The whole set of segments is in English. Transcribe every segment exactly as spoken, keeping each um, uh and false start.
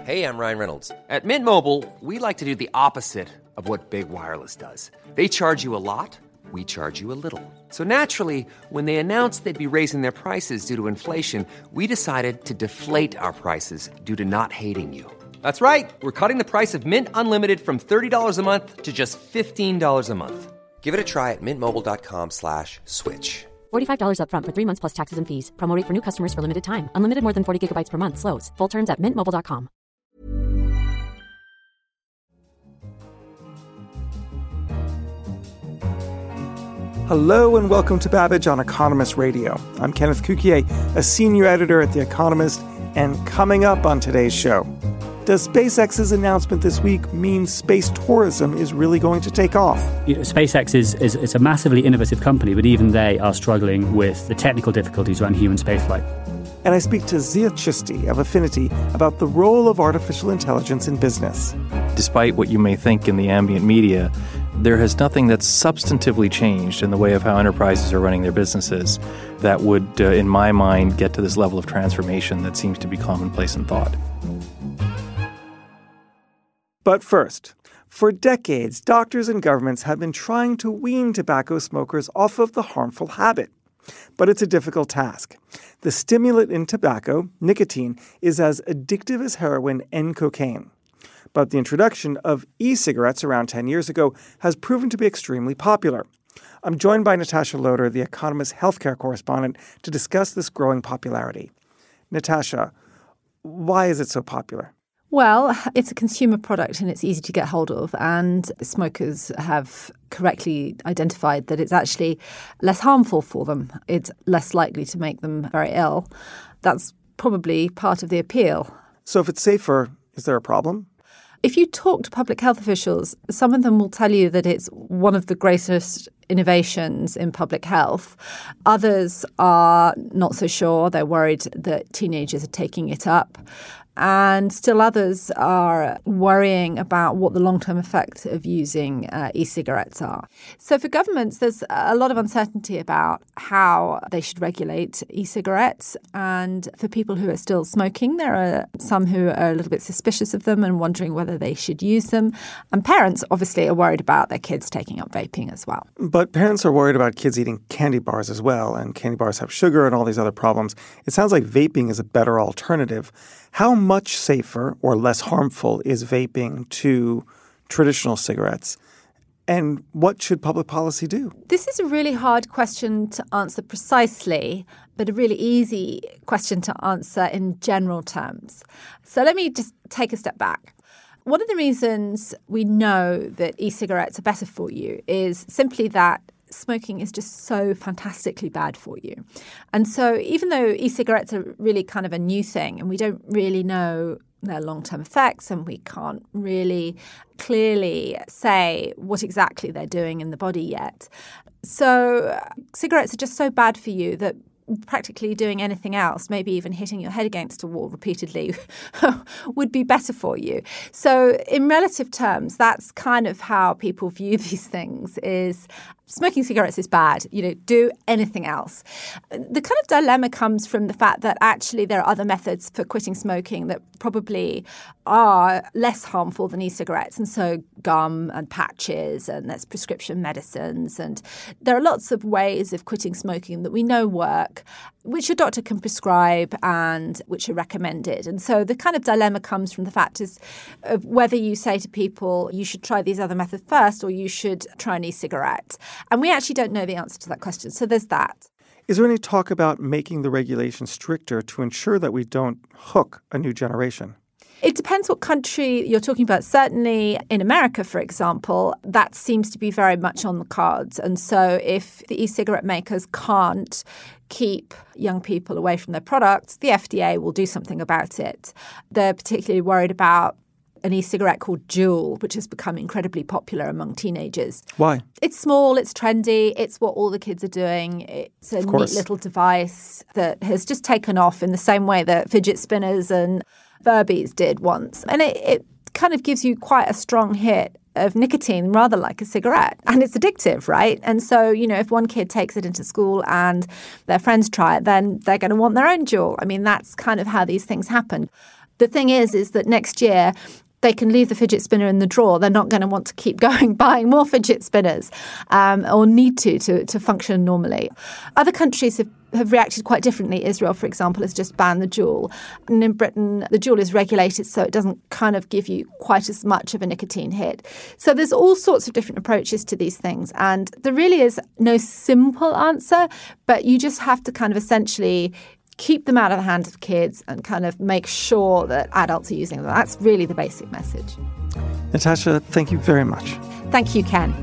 Hey, I'm Ryan Reynolds. At Mint Mobile, we like to do the opposite of what Big Wireless does. They charge you a lot, we charge you a little. So naturally, when they announced they'd be raising their prices due to inflation, we decided to deflate our prices due to not hating you. That's right. We're cutting the price of Mint Unlimited from thirty dollars a month to just fifteen dollars a month. Give it a try at mintmobile.com slash switch. forty-five dollars up front for three months plus taxes and fees. Promo rate for new customers for limited time. Unlimited more than forty gigabytes per month. Slows full terms at mint mobile dot com. Hello and welcome to Babbage on Economist Radio. I'm Kenneth Cukier, a senior editor at The Economist, and coming up on today's show, does SpaceX's announcement this week mean space tourism is really going to take off? You know, SpaceX is, is it's a massively innovative company, but even they are struggling with the technical difficulties around human spaceflight. And I speak to Zia Chishti of Affinity about the role of artificial intelligence in business. Despite what you may think in the ambient media, there has nothing that's substantively changed in the way of how enterprises are running their businesses that would, uh, in my mind, get to this level of transformation that seems to be commonplace in thought. But first, for decades, doctors and governments have been trying to wean tobacco smokers off of the harmful habit. But it's a difficult task. The stimulant in tobacco, nicotine, is as addictive as heroin and cocaine. But the introduction of e-cigarettes around ten years ago has proven to be extremely popular. I'm joined by Natasha Loder, The Economist healthcare correspondent, to discuss this growing popularity. Natasha, why is it so popular? Well, it's a consumer product and it's easy to get hold of, and smokers have correctly identified that it's actually less harmful for them. It's less likely to make them very ill. That's probably part of the appeal. So if it's safer, is there a problem? If you talk to public health officials, some of them will tell you that it's one of the greatest innovations in public health. Others are not so sure. They're worried that teenagers are taking it up. And still others are worrying about what the long-term effect of using uh, e-cigarettes are. So for governments, there's a lot of uncertainty about how they should regulate e-cigarettes. And for people who are still smoking, there are some who are a little bit suspicious of them and wondering whether they should use them. And parents obviously are worried about their kids taking up vaping as well. But parents are worried about kids eating candy bars as well. And candy bars have sugar and all these other problems. It sounds like vaping is a better alternative. How much safer or less harmful is vaping to traditional cigarettes? And what should public policy do? This is a really hard question to answer precisely, but a really easy question to answer in general terms. So let me just take a step back. One of the reasons we know that e-cigarettes are better for you is simply that smoking is just so fantastically bad for you. And so even though e-cigarettes are really kind of a new thing and we don't really know their long-term effects and we can't really clearly say what exactly they're doing in the body yet. So cigarettes are just so bad for you that practically doing anything else, maybe even hitting your head against a wall repeatedly, would be better for you. So in relative terms, that's kind of how people view these things is smoking cigarettes is bad, you know, do anything else. The kind of dilemma comes from the fact that actually there are other methods for quitting smoking that probably are less harmful than e-cigarettes. And so gum and patches and there's prescription medicines. And there are lots of ways of quitting smoking that we know work, which your doctor can prescribe and which are recommended. And so the kind of dilemma comes from the fact is of whether you say to people, you should try these other methods first or you should try an e-cigarette. And we actually don't know the answer to that question. So there's that. Is there any talk about making the regulations stricter to ensure that we don't hook a new generation? It depends what country you're talking about. Certainly in America, for example, that seems to be very much on the cards. And so if the e-cigarette makers can't keep young people away from their products, the F D A will do something about it. They're particularly worried about an e-cigarette called Juul, which has become incredibly popular among teenagers. Why? It's small, it's trendy, it's what all the kids are doing. It's a neat little device that has just taken off in the same way that fidget spinners and Furbies did once. And it, it kind of gives you quite a strong hit of nicotine, rather like a cigarette. And it's addictive, right? And so, you know, if one kid takes it into school and their friends try it, then they're going to want their own Juul. I mean, that's kind of how these things happen. The thing is, is that next year they can leave the fidget spinner in the drawer. They're not going to want to keep going buying more fidget spinners um, or need to, to to function normally. Other countries have, have reacted quite differently. Israel, for example, has just banned the Juul. And in Britain, the Juul is regulated so it doesn't kind of give you quite as much of a nicotine hit. So there's all sorts of different approaches to these things. And there really is no simple answer, but you just have to kind of essentially keep them out of the hands of kids and kind of make sure that adults are using them. That's really the basic message. Natasha, thank you very much. Thank you, Ken.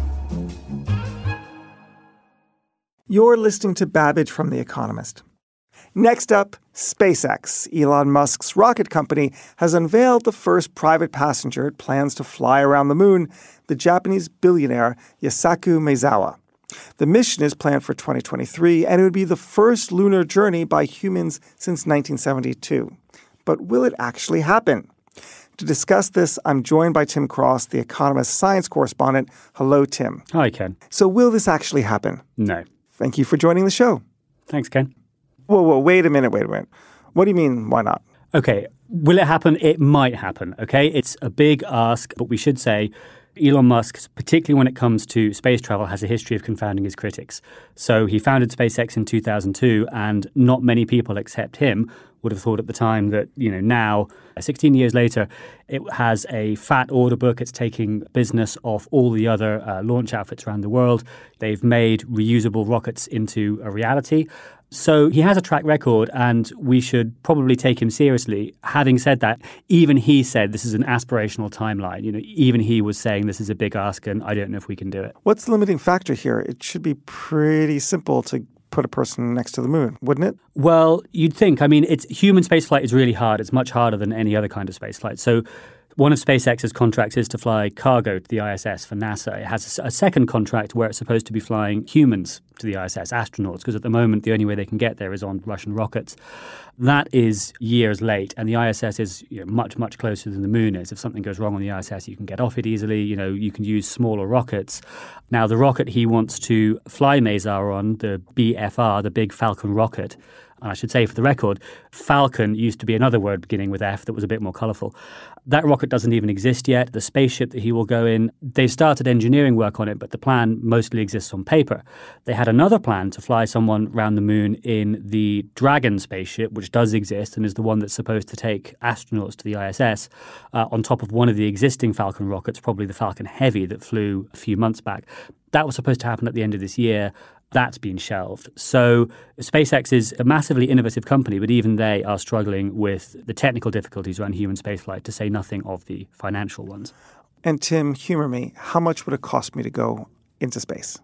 You're listening to Babbage from The Economist. Next up, SpaceX. Elon Musk's rocket company has unveiled the first private passenger it plans to fly around the moon, the Japanese billionaire Yusaku Maezawa. The mission is planned for twenty twenty-three, and it would be the first lunar journey by humans since nineteen seventy-two. But will it actually happen? To discuss this, I'm joined by Tim Cross, The Economist science correspondent. Hello, Tim. Hi, Ken. So will this actually happen? No. Thank you for joining the show. Thanks, Ken. Whoa, whoa, wait a minute, wait a minute. What do you mean, why not? Okay, will it happen? It might happen, okay? It's a big ask, but we should say Elon Musk, particularly when it comes to space travel, has a history of confounding his critics. So he founded SpaceX in two thousand two, and not many people except him would have thought at the time that, you know, now, sixteen years later, it has a fat order book. It's taking business off all the other uh, launch outfits around the world. They've made reusable rockets into a reality. So he has a track record, and we should probably take him seriously. Having said that, even he said this is an aspirational timeline. You know, even he was saying this is a big ask, and I don't know if we can do it. What's the limiting factor here? It should be pretty simple to put a person next to the moon, wouldn't it? Well, you'd think. I mean, it's human spaceflight is really hard. It's much harder than any other kind of spaceflight. So one of SpaceX's contracts is to fly cargo to the I S S for NASA. It has a second contract where it's supposed to be flying humans to the I S S, astronauts, because at the moment the only way they can get there is on Russian rockets. That is years late, and the I S S is, you know, much, much closer than the moon is. If something goes wrong on the I S S, you can get off it easily. You know, you can use smaller rockets. Now, the rocket he wants to fly Maezawa on, the B F R, the Big Falcon rocket, and I should say for the record, Falcon used to be another word beginning with F that was a bit more colourful. That rocket doesn't even exist yet. The spaceship that he will go in, they've started engineering work on it, but the plan mostly exists on paper. They had another plan to fly someone around the moon in the Dragon spaceship, which does exist and is the one that's supposed to take astronauts to the I S S, uh, on top of one of the existing Falcon rockets, probably the Falcon Heavy that flew a few months back. That was supposed to happen at the end of this year. That's been shelved. So SpaceX is a massively innovative company, but even they are struggling with the technical difficulties around human spaceflight, to say nothing of the financial ones. And Tim, humor me, how much would it cost me to go into space?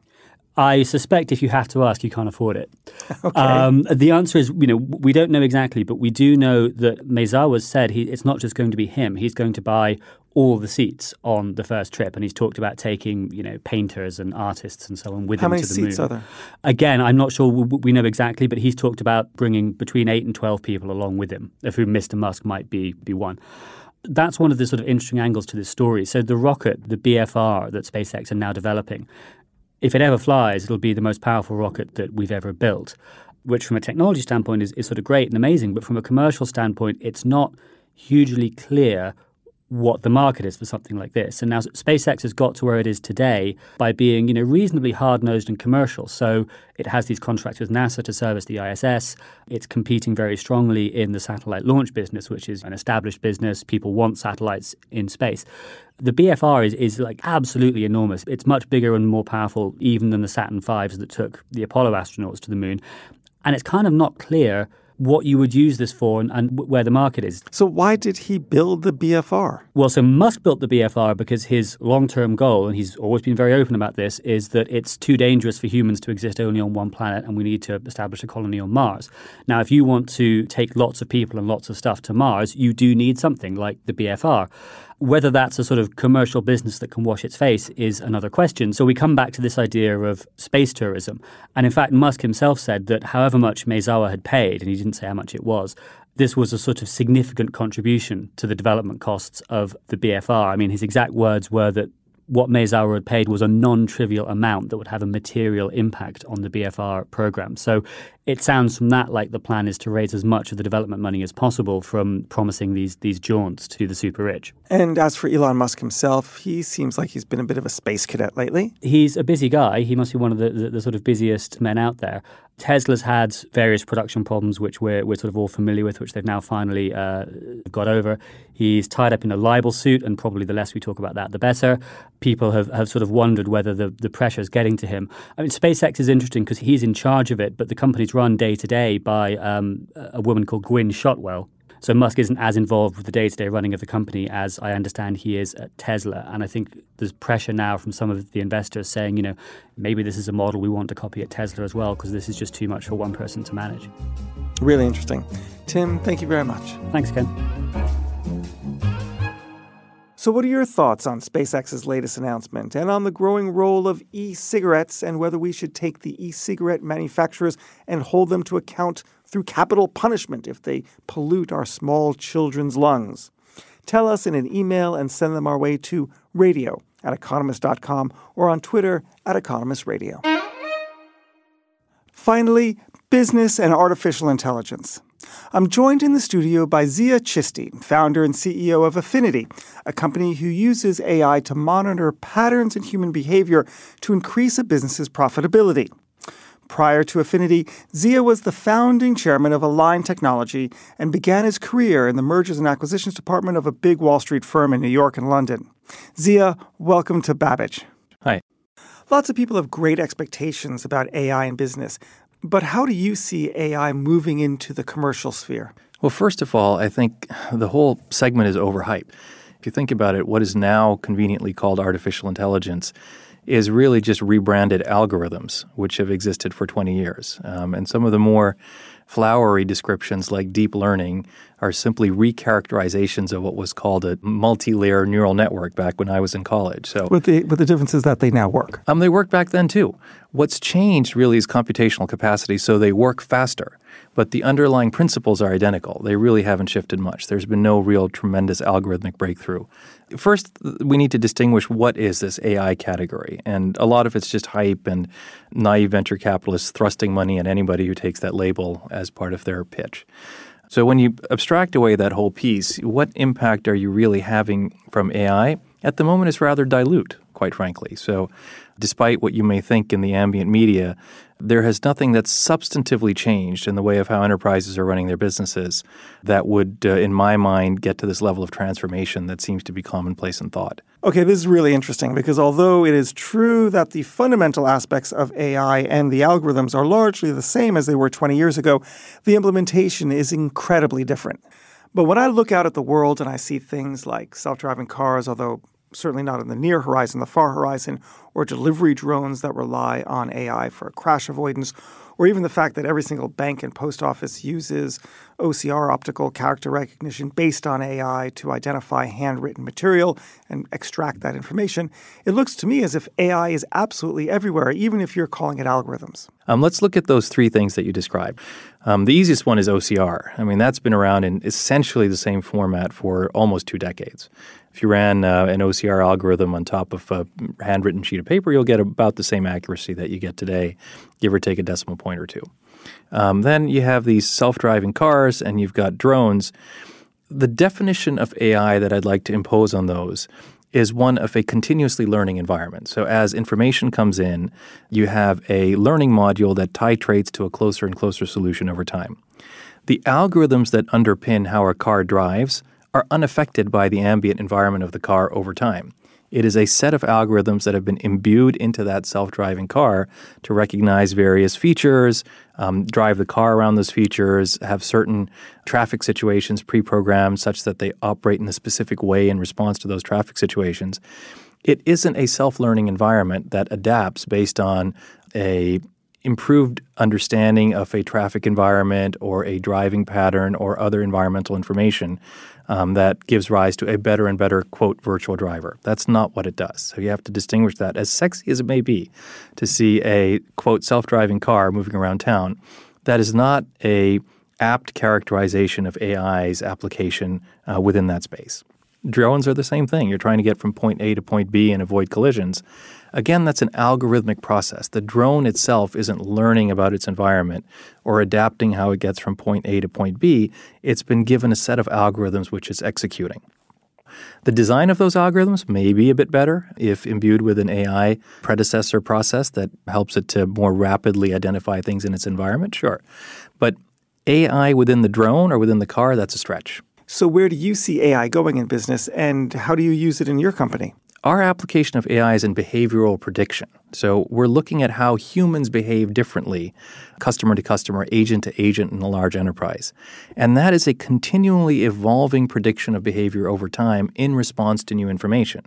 I suspect if you have to ask, you can't afford it. Okay. Um, the answer is, you know, we don't know exactly, but we do know that Maezawa said he, it's not just going to be him. He's going to buy all the seats on the first trip, and he's talked about taking, you know, painters and artists and so on with How him many to the seats moon. are there? Again, I'm not sure we, we know exactly, but he's talked about bringing between eight and twelve people along with him, of whom Mister Musk might be be one. That's one of the sort of interesting angles to this story. So the rocket, the B F R that SpaceX are now developing, if it ever flies, it'll be the most powerful rocket that we've ever built, which from a technology standpoint is, is sort of great and amazing. But from a commercial standpoint, it's not hugely clear what the market is for something like this. And now SpaceX has got to where it is today by being, you know, reasonably hard-nosed and commercial. So it has these contracts with NASA to service the I S S. It's competing very strongly in the satellite launch business, which is an established business. People want satellites in space. The B F R is, is like absolutely enormous. It's much bigger and more powerful even than the Saturn fives that took the Apollo astronauts to the moon. And it's kind of not clear what you would use this for and, and where the market is. So why did he build the B F R? Well, so Musk built the B F R because his long-term goal, and he's always been very open about this, is that it's too dangerous for humans to exist only on one planet, and we need to establish a colony on Mars. Now, if you want to take lots of people and lots of stuff to Mars, you do need something like the B F R. Whether that's a sort of commercial business that can wash its face is another question. So we come back to this idea of space tourism. And in fact, Musk himself said that however much Maezawa had paid, and he didn't say how much it was, this was a sort of significant contribution to the development costs of the B F R. I mean, his exact words were that what Maezawa had paid was a non-trivial amount that would have a material impact on the B F R program. So It sounds from that like the plan is to raise as much of the development money as possible from promising these these jaunts to the super rich. And as for Elon Musk himself, he seems like he's been a bit of a space cadet lately. He's a busy guy. He must be one of the, the, the sort of busiest men out there. Tesla's had various production problems, which we're, we're sort of all familiar with, which they've now finally uh, got over. He's tied up in a libel suit, and probably the less we talk about that, the better. People have, have sort of wondered whether the, the pressure is getting to him. I mean, SpaceX is interesting because he's in charge of it, but the company's run day to day by um, a woman called Gwynne Shotwell. So Musk isn't as involved with the day-to-day running of the company as I understand he is at Tesla. And I think there's pressure now from some of the investors saying, you know, maybe this is a model we want to copy at Tesla as well, because this is just too much for one person to manage. Really interesting. Tim, thank you very much. Thanks, Ken. So what are your thoughts on SpaceX's latest announcement and on the growing role of e-cigarettes and whether we should take the e-cigarette manufacturers and hold them to account through capital punishment if they pollute our small children's lungs? Tell us in an email and send them our way to radio at economist dot com or on Twitter at Economist Radio. Finally, business and artificial intelligence. I'm joined in the studio by Zia Chishti, founder and C E O of Affinity, a company who uses A I to monitor patterns in human behavior to increase a business's profitability. Prior to Affinity, Zia was the founding chairman of Align Technology and began his career in the mergers and acquisitions department of a big Wall Street firm in New York and London. Zia, welcome to Babbage. Hi. Lots of people have great expectations about A I in business. But how do you see A I moving into the commercial sphere? Well, first of all, I think the whole segment is overhyped. If you think about it, what is now conveniently called artificial intelligence is really just rebranded algorithms, which have existed for twenty years. Um, and some of the more flowery descriptions like deep learning are simply recharacterizations of what was called a multi-layer neural network back when I was in college. So, With the, with the difference is that they now work. Um, they worked back then too. What's changed really is computational capacity, so they work faster. But the underlying principles are identical. They really haven't shifted much. There's been no real tremendous algorithmic breakthrough. First, we need to distinguish what is this A I category. And a lot of it's just hype and naive venture capitalists thrusting money at anybody who takes that label as part of their pitch. So when you abstract away that whole piece, what impact are you really having from A I? At the moment, it's rather dilute, quite frankly. So despite what you may think in the ambient media, there has nothing that's substantively changed in the way of how enterprises are running their businesses that would, uh, in my mind, get to this level of transformation that seems to be commonplace in thought. Okay, this is really interesting because although it is true that the fundamental aspects of A I and the algorithms are largely the same as they were twenty years ago, the implementation is incredibly different. But when I look out at the world and I see things like self-driving cars, although certainly not in the near horizon, the far horizon, or delivery drones that rely on A I for crash avoidance, or even the fact that every single bank and post office uses O C R, optical character recognition, based on A I to identify handwritten material and extract that information, it looks to me as if A I is absolutely everywhere, even if you're calling it algorithms. Um, let's look at those three things that you described. Um, the easiest one is O C R. I mean, that's been around in essentially the same format for almost two decades. If you ran uh, an O C R algorithm on top of a handwritten sheet of paper, you'll get about the same accuracy that you get today, give or take a decimal point or two. Um, then you have these self-driving cars and you've got drones. The definition of A I that I'd like to impose on those is one of a continuously learning environment. So as information comes in, you have a learning module that titrates to a closer and closer solution over time. The algorithms that underpin how a car drives are unaffected by the ambient environment of the car over time. It is a set of algorithms that have been imbued into that self-driving car to recognize various features, um, drive the car around those features, have certain traffic situations pre-programmed such that they operate in a specific way in response to those traffic situations. It isn't a self-learning environment that adapts based on a improved understanding of a traffic environment or a driving pattern or other environmental information um, that gives rise to a better and better, quote, virtual driver. That's not what it does. So you have to distinguish that. As sexy as it may be to see a, quote, self-driving car moving around town, that is not a apt characterization of A I's application uh, within that space. Drones are the same thing. You're trying to get from point A to point B and avoid collisions. Again, that's an algorithmic process. The drone itself isn't learning about its environment or adapting how it gets from point A to point B. It's been given a set of algorithms which it's executing. The design of those algorithms may be a bit better if imbued with an A I predecessor process that helps it to more rapidly identify things in its environment, sure. But A I within the drone or within the car, that's a stretch. So where do you see A I going in business, and how do you use it in your company? Our application of A I is in behavioral prediction. So we're looking at how humans behave differently, customer to customer, agent to agent in a large enterprise. And that is a continually evolving prediction of behavior over time in response to new information.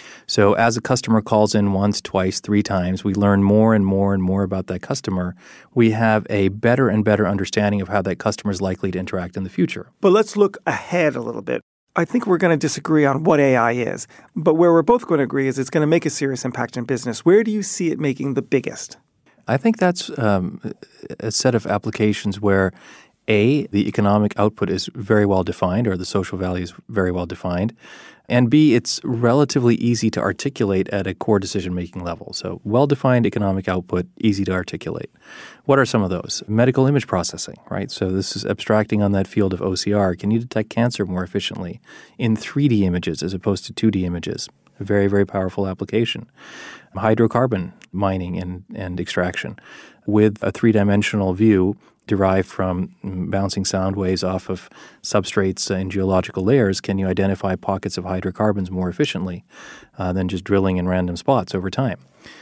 So as a customer calls in once, twice, three times, we learn more and more and more about that customer. We have a better and better understanding of how that customer is likely to interact in the future. But let's look ahead a little bit. I think we're going to disagree on what A I is, but where we're both going to agree is it's going to make a serious impact in business. Where do you see it making the biggest? I think that's um, a set of applications where, A, the economic output is very well defined, or the social value is very well defined, and B, it's relatively easy to articulate at a core decision-making level. So well-defined economic output, easy to articulate. What are some of those? Medical image processing, right? So this is abstracting on that field of O C R. Can you detect cancer more efficiently in three D images as opposed to two D images? A very, very powerful application. Hydrocarbon mining and, and extraction with a three-dimensional view derived from bouncing sound waves off of substrates in geological layers. Can you identify pockets of hydrocarbons more efficiently uh, than just drilling in random spots over time?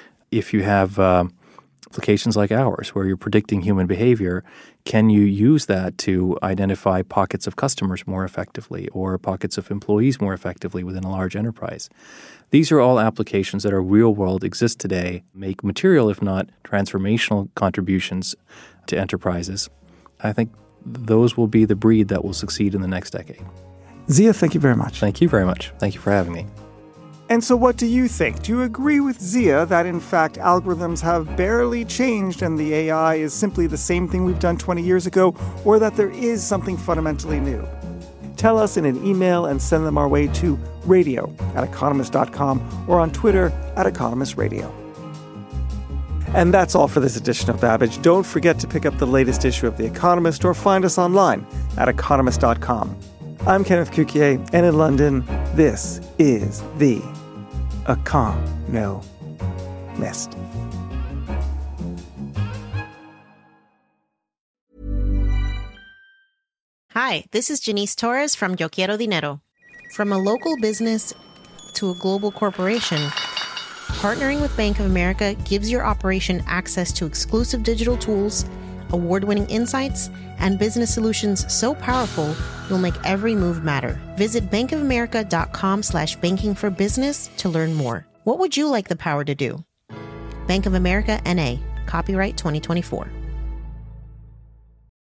If you have uh, applications like ours where you're predicting human behavior, can you use that to identify pockets of customers more effectively or pockets of employees more effectively within a large enterprise? These are all applications that are real-world, exist today, make material, if not transformational contributions to enterprises. I think those will be the breed that will succeed in the next decade. Zia, thank you very much. Thank you very much. Thank you for having me. And so what do you think? Do you agree with Zia that, in fact, algorithms have barely changed and the A I is simply the same thing we've done twenty years ago, or that there is something fundamentally new? Tell us in an email and send them our way to radio at economist dot com or on Twitter at Economist Radio. And that's all for this edition of Babbage. Don't forget to pick up the latest issue of The Economist or find us online at economist dot com. I'm Kenneth Cukier, and in London, this is The Economist. Hi, this is Janice Torres from Yo Quiero Dinero. From a local business to a global corporation, partnering with Bank of America gives your operation access to exclusive digital tools, award-winning insights, and business solutions so powerful you'll make every move matter. Visit bankofamerica.com slash banking for business to learn more. What would you like the power to do? Bank of America, N A. Copyright twenty twenty-four.